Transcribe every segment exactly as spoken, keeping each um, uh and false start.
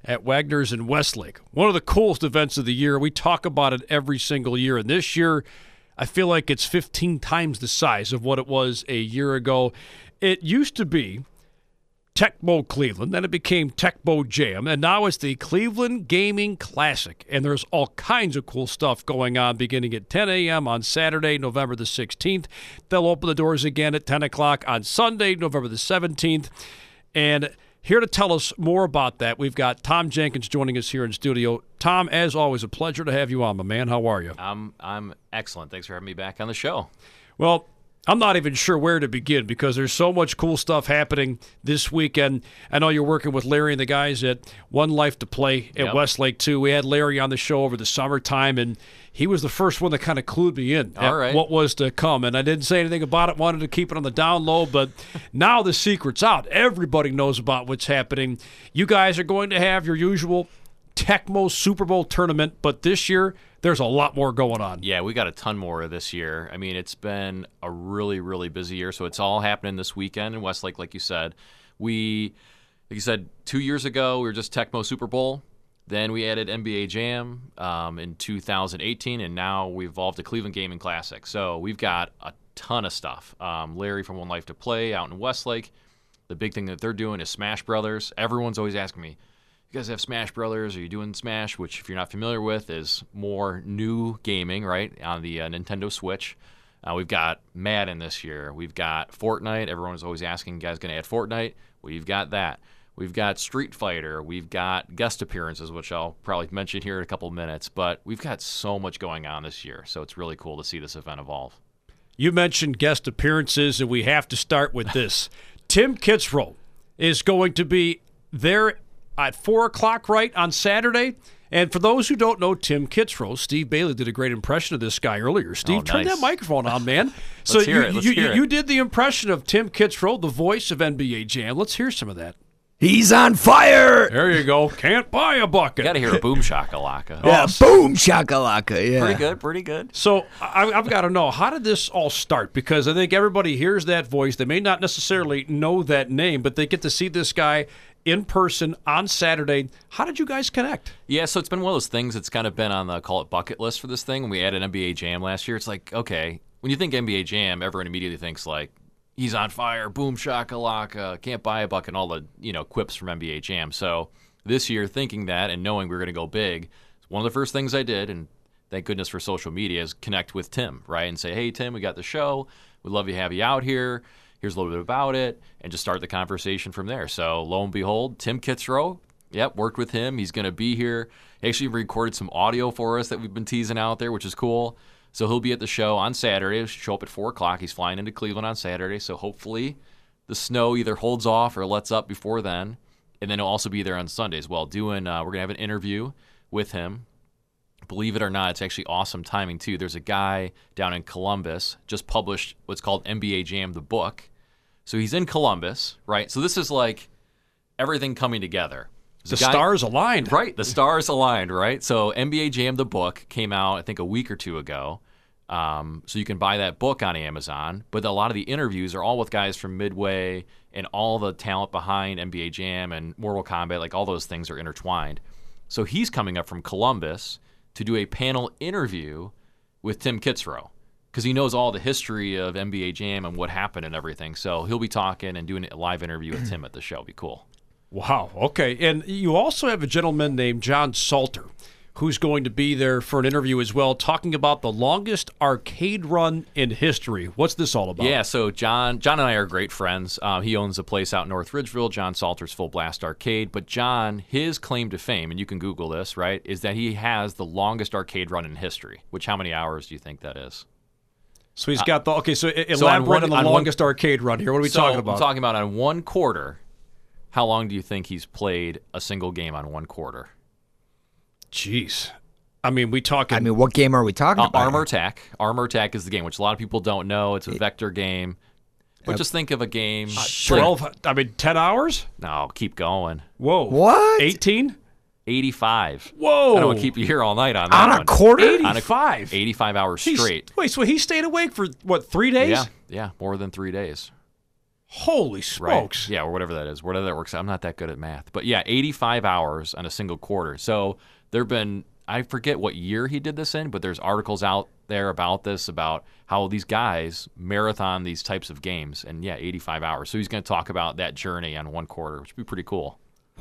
at Wagner's in Westlake. One of the coolest events of the year. We talk about it every single year, and this year I feel like it's fifteen times the size of what it was a year ago. It used to be Tecmo Cleveland, then it became Tecmo Jam, and now it's the Cleveland Gaming Classic. And there's all kinds of cool stuff going on beginning at ten a.m. on Saturday, November the sixteenth. They'll open the doors again at ten o'clock on Sunday, November the seventeenth. And here to tell us more about that, we've got Tom Jenkins joining us here in studio. Tom, as always, a pleasure to have you on, my man. How are you? I'm, I'm excellent. Thanks for having me back on the show. Well, I'm not even sure where to begin because there's so much cool stuff happening this weekend. I know you're working with Larry and the guys at One Life to Play at Yep. Westlake, too. We had Larry on the show over the summertime, and he was the first one that kind of clued me in All at right. what was to come. And I didn't say anything about it, wanted to keep it on the down low, but now the secret's out. Everybody knows about what's happening. You guys are going to have your usual Tecmo Super Bowl tournament, but this year there's a lot more going on. Yeah, we got a ton more this year. I mean, it's been a really, really busy year. So it's all happening this weekend in Westlake, like you said. We, like you said, two years ago, we were just Tecmo Super Bowl. Then we added N B A Jam um, in two thousand eighteen, and now we evolved to Cleveland Gaming Classic. So we've got a ton of stuff. Um, Larry from One Life to Play out in Westlake. The big thing that they're doing is Smash Brothers. Everyone's always asking me, you guys have Smash Brothers? Are you doing Smash? Which, if you're not familiar with, is more new gaming, right, on the uh, Nintendo Switch. Uh, we've got Madden this year. We've got Fortnite. Everyone's always asking, you guys going to add Fortnite? We've got that. We've got Street Fighter. We've got guest appearances, which I'll probably mention here in a couple of minutes. But we've got so much going on this year, so it's really cool to see this event evolve. You mentioned guest appearances, and we have to start with this. Tim Kitzrow is going to be there at four o'clock, right, on Saturday. And for those who don't know Tim Kitzrow, Steve Bailey did a great impression of this guy earlier. Steve, Oh, turn nice. that microphone on, man. Let's so hear you, it. Let's you, hear you it. did the impression of Tim Kitzrow, the voice of N B A Jam. Let's hear some of that. He's on fire. There you go. Can't buy a bucket. You got to hear a boom shakalaka. Yeah, Awesome. boom shakalaka. Yeah. Pretty good, pretty good. So I, I've got to know, how did this all start? Because I think everybody hears that voice. They may not necessarily know that name, but they get to see this guy in person on Saturday. How did you guys connect? Yeah, so it's been one of those things that's kind of been on the, call it, bucket list for this thing. When we added N B A Jam last year, it's like, okay, when you think N B A Jam, everyone immediately thinks like, he's on fire, boom shakalaka, can't buy a bucket, and all the, you know, quips from N B A Jam. So this year, thinking that and knowing we were going to go big, one of the first things I did, and thank goodness for social media, is connect with Tim, right, and say, hey, Tim, we got the show. We'd love to have you out here. Here's a little bit about it, and just start the conversation from there. So lo and behold, Tim Kitzrow, yep, worked with him. He's going to be here. He actually recorded some audio for us that we've been teasing out there, which is cool. So he'll be at the show on Saturday. He'll show up at four o'clock. He's flying into Cleveland on Saturday, so hopefully the snow either holds off or lets up before then. And then he'll also be there on Sunday as well. Doing, uh, we're going to have an interview with him. Believe it or not, it's actually awesome timing, too. There's a guy down in Columbus, just published what's called N B A Jam, the book. So he's in Columbus, right? So this is like everything coming together. The There's a guy- stars aligned. Right, the stars aligned, right? So N B A Jam, the book, came out, I think, a week or two ago. Um, so you can buy that book on Amazon. But a lot of the interviews are all with guys from Midway, and all the talent behind N B A Jam and Mortal Kombat, like all those things are intertwined. So he's coming up from Columbus to do a panel interview with Tim Kitzrow, because he knows all the history of N B A Jam and what happened and everything. So he'll be talking and doing a live interview with Tim at the show. It'll be cool. Wow. Okay. And you also have a gentleman named John Salter who's going to be there for an interview as well, talking about the longest arcade run in history. What's this all about? Yeah, so John John and I are great friends. Um, he owns a place out in North Ridgeville, John Salter's Full Blast Arcade. But John, his claim to fame, and you can Google this, right, is that he has the longest arcade run in history. Which, how many hours do you think that is? So he's got the, okay, so elaborate so on one- on the on one- longest arcade run here. What are we so talking about? I'm talking about on one quarter. How long do you think he's played a single game on one quarter? Jeez. I mean, we talking. I mean, what game are we talking Uh, about? Armor Attack. Armor Attack is the game, which a lot of people don't know. It's a vector game. But just think of a game. twelve, I mean, ten hours? No, keep going. Whoa. What? eighteen? eighty-five. Whoa. I don't want to keep you here all night on that On a one. quarter? eighty-five? eighty-five hours He's- straight. Wait, so he stayed awake for, what, three days? Yeah, yeah, more than three days. Holy Right. smokes. Yeah, or whatever that is, whatever that works out. I'm not that good at math. But yeah, eighty-five hours on a single quarter. So there have been, I forget what year he did this in, but there's articles out there about this, about how these guys marathon these types of games. And yeah, eighty-five hours. So he's going to talk about that journey on one quarter, which would be pretty cool.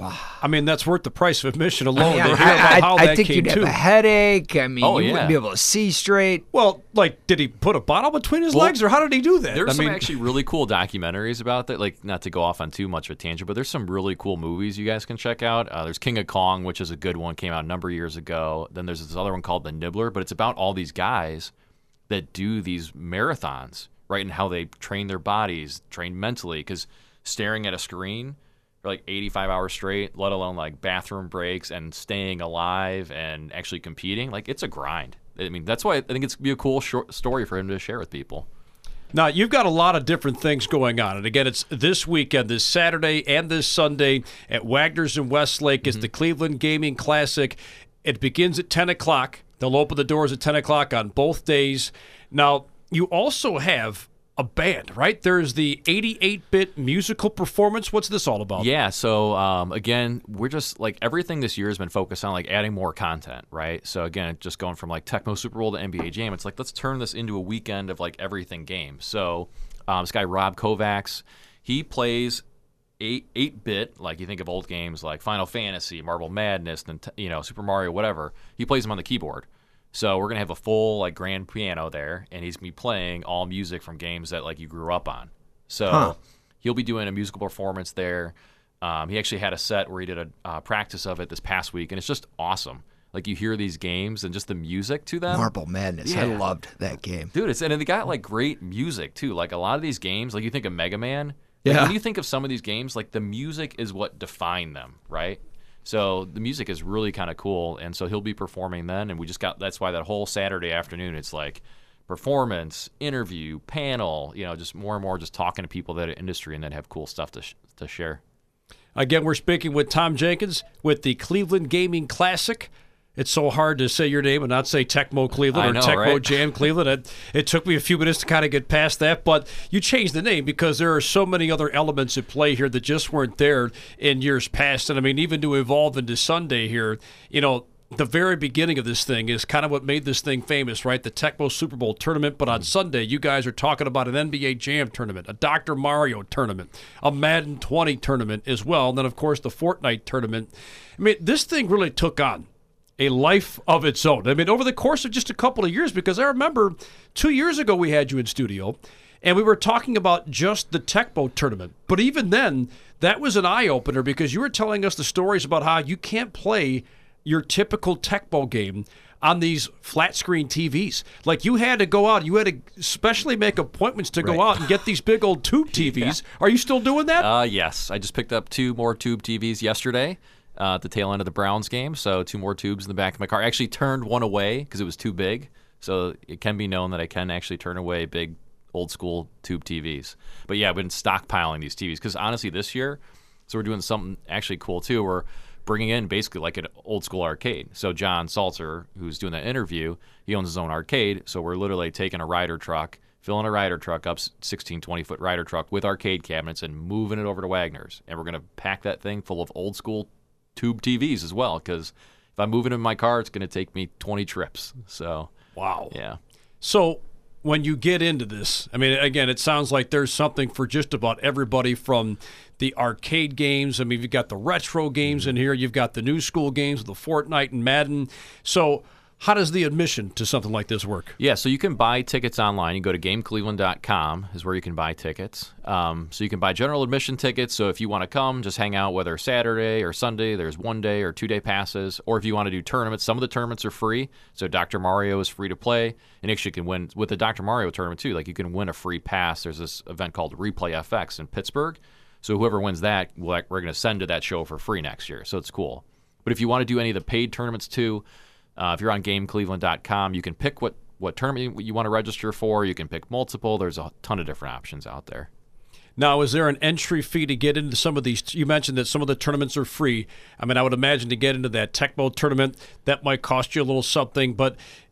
I mean, that's worth the price of admission alone. Yeah, to hear about I, how I that think came you'd to. have a headache. I mean, Oh, you yeah. wouldn't be able to see straight. Well, like, did he put a bottle between his Well, legs, or how did he do that? There's I some mean, actually really cool documentaries about that. Like, not to go off on too much of a tangent, but there's some really cool movies you guys can check out. Uh, there's King of Kong, which is a good one, came out a number of years ago. Then there's this other one called The Nibbler, but it's about all these guys that do these marathons, right? And how they train their bodies, train mentally, because staring at a screen for like eighty-five hours straight, let alone like bathroom breaks and staying alive and actually competing, like it's a grind. I mean, that's why I think it's gonna be a cool short story for him to share with people. now, you've got a lot of different things going on. And again, it's this weekend, this Saturday and this Sunday at Wagner's in Westlake. It's the Cleveland Gaming Classic. It begins at ten o'clock. They'll open the doors at ten o'clock on both days. Now, you also have a band, right? There's the eighty-eight bit musical performance. What's this all about? Yeah, so um, again, we're just like everything this year has been focused on like adding more content, right? So again, just going from like Tecmo Super Bowl to N B A Jam, it's like let's turn this into a weekend of like everything games. So um, this guy Rob Kovacs, he plays eight eight bit, like you think of old games like Final Fantasy, Marble Madness, and you know Super Mario, whatever. He plays them on the keyboard. So we're gonna have a full like grand piano there, and he's gonna be playing all music from games that like you grew up on. So Huh. he'll be doing a musical performance there. Um, he actually had a set where he did a uh, practice of it this past week, and it's just awesome. Like you hear these games and just the music to them. Marble Madness. I Yeah. loved that game. Dude, it's and they got like great music too. Like a lot of these games, like you think of Mega Man. Like, Yeah. when you think of some of these games, like the music is what define them, right? So the music is really kind of cool, and so he'll be performing then, and we just got that's why that whole Saturday afternoon it's like performance, interview, panel, you know, just more and more just talking to people that are industry and that have cool stuff to sh- to share. Again, we're speaking with Tom Jenkins with the Cleveland Gaming Classic. It's so hard to say your name and not say Tecmo Cleveland I or know, Tecmo right? Jam Cleveland. It, it took me a few minutes to kind of get past that, but you changed the name because there are so many other elements at play here that just weren't there in years past. And I mean, even to evolve into Sunday here, you know, the very beginning of this thing is kind of what made this thing famous, right? The Tecmo Super Bowl tournament. But on Sunday, you guys are talking about an N B A Jam tournament, a Doctor Mario tournament, a Madden twenty tournament as well. And then, of course, the Fortnite tournament. I mean, this thing really took on a life of its own. I mean, over the course of just a couple of years, because I remember two years ago we had you in studio, and we were talking about just the Tecmo tournament. But even then, that was an eye-opener because you were telling us the stories about how you can't play your typical Tecmo game on these flat-screen T Vs. Like, you had to go out. You had to especially make appointments to go Right. out and get these big old tube T Vs. Are you still doing that? Uh, yes, I just picked up two more tube T Vs yesterday uh, at the tail end of the Browns game. So two more tubes in the back of my car. I actually turned one away because it was too big. So it can be known that I can actually turn away big old school tube T Vs. But yeah, I've been stockpiling these T Vs because honestly this year, so we're doing something actually cool too. We're bringing in basically like an old school arcade. So John Salter, who's doing that interview, he owns his own arcade. So we're literally taking a Ryder truck, filling a Ryder truck up, sixteen, twenty foot Ryder truck with arcade cabinets and moving it over to Wagner's. And we're going to pack that thing full of old school tube T Vs as well. Because if I'm moving in my car, it's going to take me twenty trips. So, Wow. yeah. So when you get into this, I mean, again, it sounds like there's something for just about everybody from the arcade games. I mean, you've got the retro games in here. You've got the new school games, the Fortnite and Madden. So how does the admission to something like this work? Yeah, so you can buy tickets online. You go to game cleveland dot com is where you can buy tickets. Um, so you can buy general admission tickets. So if you want to come, just hang out, whether Saturday or Sunday, there's one day or two day passes. Or if you want to do tournaments, some of the tournaments are free. So Doctor Mario is free to play. And actually you can win with the Doctor Mario tournament too. Like you can win a free pass. There's this event called Replay F X in Pittsburgh. So whoever wins that, we're going to send to that show for free next year. So it's cool. But if you want to do any of the paid tournaments too, Uh, if you're on game cleveland dot com, you can pick what, what tournament you want to register for. You can pick multiple. There's a ton of different options out there. Now, is there an entry fee to get into some of these? You mentioned that some of the tournaments are free. I mean, I would imagine to get into that Tecmo tournament, that might cost you a little something. But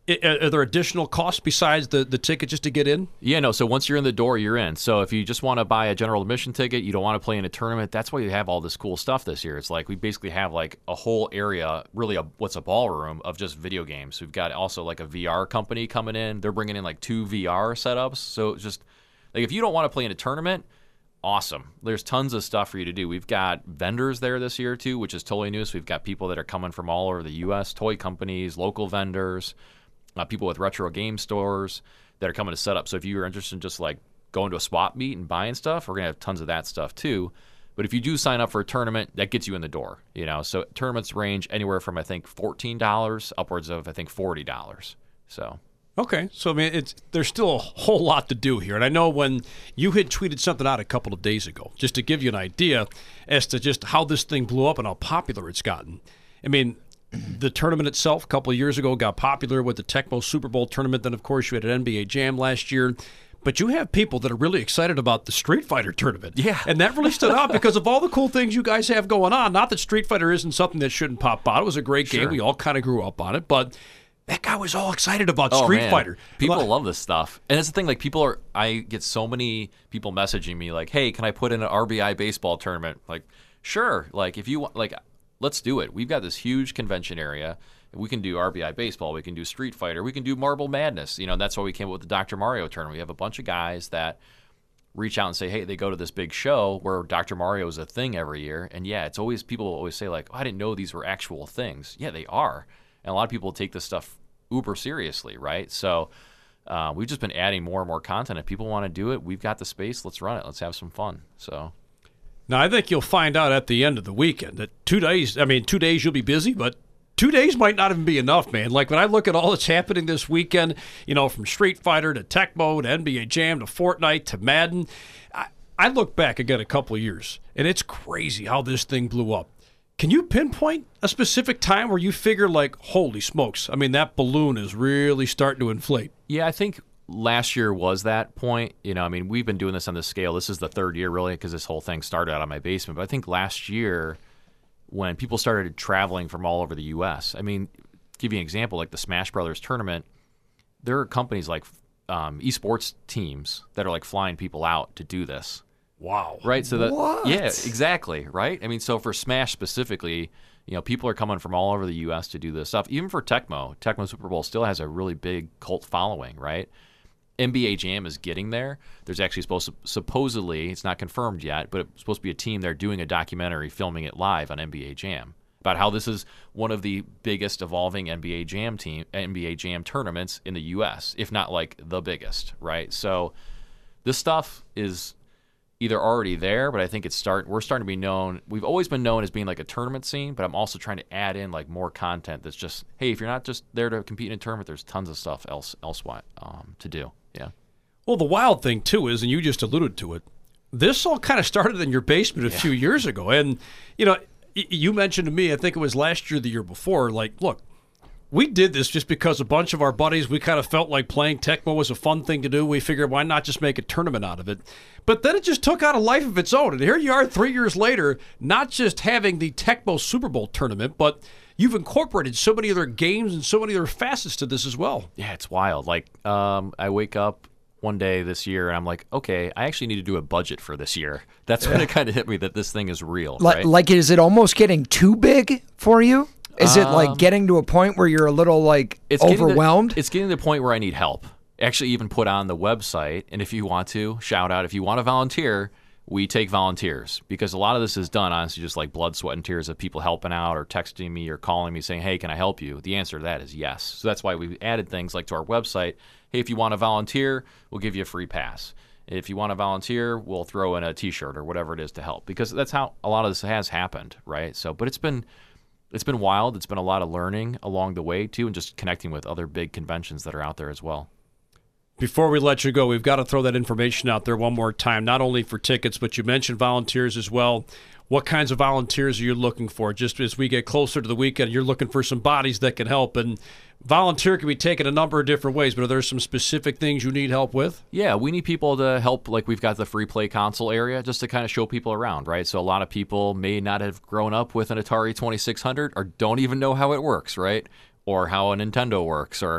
I- Are there additional costs besides the, the ticket just to get in? Yeah, no. So once you're in the door, you're in. So if you just want to buy a general admission ticket, you don't want to play in a tournament, that's why you have all this cool stuff this year. It's like we basically have like a whole area, really a, what's a ballroom of just video games. We've got also like a V R company coming in. They're bringing in like two V R setups. So it's just like if you don't want to play in a tournament, awesome. There's tons of stuff for you to do. We've got vendors there this year too, which is totally new. So we've got people that are coming from all over the U S, toy companies, local vendors. Uh, people with retro game stores that are coming to set up. So if you're interested in just like going to a swap meet and buying stuff, we're going to have tons of that stuff too. But if you do sign up for a tournament, that gets you in the door. You know, so tournaments range anywhere from I think fourteen dollars upwards of I think forty dollars. So Okay, so I mean, it's there's still a whole lot to do here, and I know when you had tweeted something out a couple of days ago, just to give you an idea as to just how this thing blew up and how popular it's gotten. I mean, the tournament itself a couple of years ago got popular with the Tecmo Super Bowl tournament. Then, of course, you had an N B A Jam last year. But you have people that are really excited about the Street Fighter tournament. Yeah. And that really stood out because of all the cool things you guys have going on. Not that Street Fighter isn't something that shouldn't pop out. It was a great game. Sure. We all kind of grew up on it. But that guy was all excited about Oh, Street man. Fighter. People love this stuff. And that's the thing, like people are I get so many people messaging me like, "Hey, can I put in an R B I baseball tournament?" Like, "Sure." Like if you want like let's do it. We've got this huge convention area. We can do R B I baseball, we can do Street Fighter, we can do Marble Madness. You know, that's why we came up with the Doctor Mario tournament. We have a bunch of guys that reach out and say, "Hey, they go to this big show where Doctor Mario is a thing every year." And yeah, it's always people always say like, "Oh, I didn't know these were actual things." Yeah, they are. And a lot of people take this stuff uber seriously, right? So uh, we've just been adding more and more content. If people want to do it, we've got the space. Let's run it. Let's have some fun. So Now, I think you'll find out at the end of the weekend that two days, I mean, two days you'll be busy, but two days might not even be enough, man. Like when I look at all that's happening this weekend, you know, from Street Fighter to Tecmo to N B A Jam to Fortnite to Madden, I, I look back again a couple of years, and it's crazy how this thing blew up. Can you pinpoint a specific time where you figure like, holy smokes, I mean, that balloon is really starting to inflate? yeah, I think last year was that point. You know, I mean, we've been doing this on this scale. This is the third year really because this whole thing started out of my basement. But I think last year when people started traveling from all over the U S, I mean, give you an example, like the Smash Brothers tournament, there are companies like um, esports teams that are like flying people out to do this. Wow. Right? So that What? yeah, exactly, right? I mean, so for Smash specifically, you know, people are coming from all over the U S to do this stuff. Even for Tecmo, Tecmo Super Bowl still has a really big cult following, right? N B A Jam is getting there. There's actually supposed to, supposedly, it's not confirmed yet, but it's supposed to be a team there doing a documentary, filming it live on N B A Jam about how this is one of the biggest evolving N B A Jam team, N B A Jam tournaments in the U S, if not like the biggest, right? So this stuff is either already there, but I think it's start. We're starting to be known. We've always been known as being like a tournament scene, but I'm also trying to add in like more content that's just, hey, if you're not just there to compete in a tournament, there's tons of stuff else elsewhere um, to do. Yeah. Well, the wild thing, too, is, and you just alluded to it, this all kind of started in your basement a yeah. few years ago. And, you know, y- you mentioned to me, I think it was last year, the year before, like, look, we did this just because a bunch of our buddies, we kind of felt like playing Tecmo was a fun thing to do. We figured, why not just make a tournament out of it? But then it just took on a life of its own. And here you are three years later, not just having the Tecmo Super Bowl tournament, but you've incorporated so many other games and so many other facets to this as well. Yeah, it's wild. Like, um, I wake up one day this year and I'm like, okay, I actually need to do a budget for this year. That's yeah. when it kind of hit me that this thing is real. Like, right? like, is it almost getting too big for you? Is it like Um, getting to a point where you're a little like it's getting to- overwhelmed? it's getting to the point where I need help. Actually, even put on the website, and if you want to, shout out, if you want to volunteer, we take volunteers. Because a lot of this is done, honestly, just like blood, sweat, and tears of people helping out or texting me or calling me saying, hey, can I help you? The answer to that is yes. So that's why we added things like to our website, hey, if you want to volunteer, we'll give you a free pass. If you want to volunteer, we'll throw in a T-shirt or whatever it is to help. Because that's how a lot of this has happened, right? So, but it's been... It's been wild. It's been a lot of learning along the way, too, and just connecting with other big conventions that are out there as well. Before we let you go, we've got to throw that information out there one more time, not only for tickets, but you mentioned volunteers as well. What kinds of volunteers are you looking for? Just as we get closer to the weekend, you're looking for some bodies that can help. And volunteer can be taken a number of different ways, but are there some specific things you need help with? Yeah, we need people to help. Like we've got the free play console area just to kind of show people around, right? So a lot of people may not have grown up with an Atari twenty-six hundred or don't even know how it works, right? Or how a Nintendo works or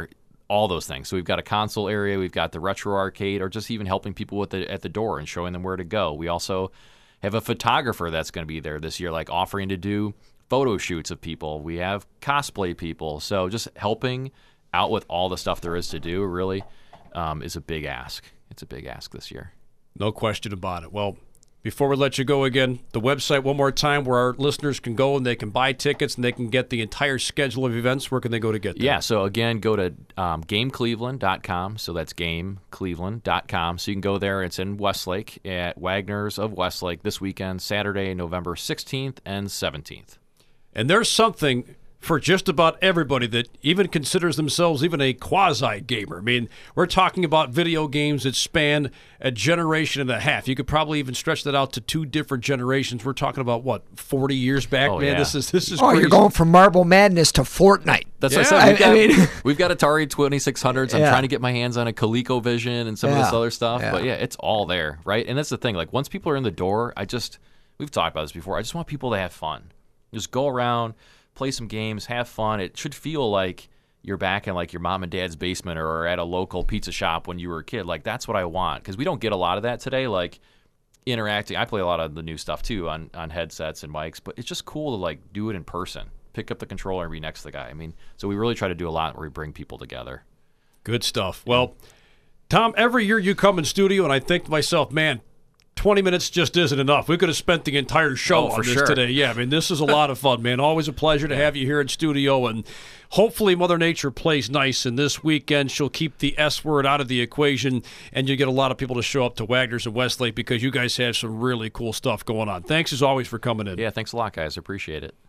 all those things. So we've got a console area, we've got the retro arcade, or just even helping people with the, at the door and showing them where to go. We also have a photographer that's going to be there this year, like offering to do photo shoots of people. We have cosplay people. So just helping out with all the stuff there is to do really um, is a big ask. It's a big ask this year. No question about it. Well, before we let you go again, the website one more time where our listeners can go and they can buy tickets and they can get the entire schedule of events. Where can they go to get that? Yeah, so again, go to um, game cleveland dot com. So that's game cleveland dot com. So you can go there. It's in Westlake at Wagner's of Westlake this weekend, Saturday, November sixteenth and seventeenth. And there's something for just about everybody that even considers themselves even a quasi-gamer. I mean, we're talking about video games that span a generation and a half. You could probably even stretch that out to two different generations. We're talking about, what, forty years back, oh, man? Yeah. This is this is Oh, crazy. you're going from Marble Madness to Fortnite. That's Yeah. what I said. We've got, I- I mean- we've got Atari twenty-six hundreds. I'm Yeah. trying to get my hands on a ColecoVision and some of this Yeah. other stuff. Yeah. But yeah, it's all there, right? And that's the thing. Like, once people are in the door, I just, we've talked about this before, I just want people to have fun. Just go around, play some games, have fun. It should feel like you're back in like your mom and dad's basement or at a local pizza shop when you were a kid. Like, that's what I want, because we don't get a lot of that today. Like, interacting. I play a lot of the new stuff too on, on headsets and mics, but it's just cool to like do it in person. Pick up the controller and be next to the guy. I mean, so we really try to do a lot where we bring people together. Good stuff. Well, Tom, every year you come in studio, and I think to myself, man, twenty minutes just isn't enough. We could have spent the entire show Oh, on for this sure. today. Yeah, I mean, this is a lot of fun, man. Always a pleasure to have you here in studio, and hopefully Mother Nature plays nice, and this weekend she'll keep the S word out of the equation, and you get a lot of people to show up to Wagner's and Westlake because you guys have some really cool stuff going on. Thanks, as always, for coming in. Yeah, thanks a lot, guys. Appreciate it.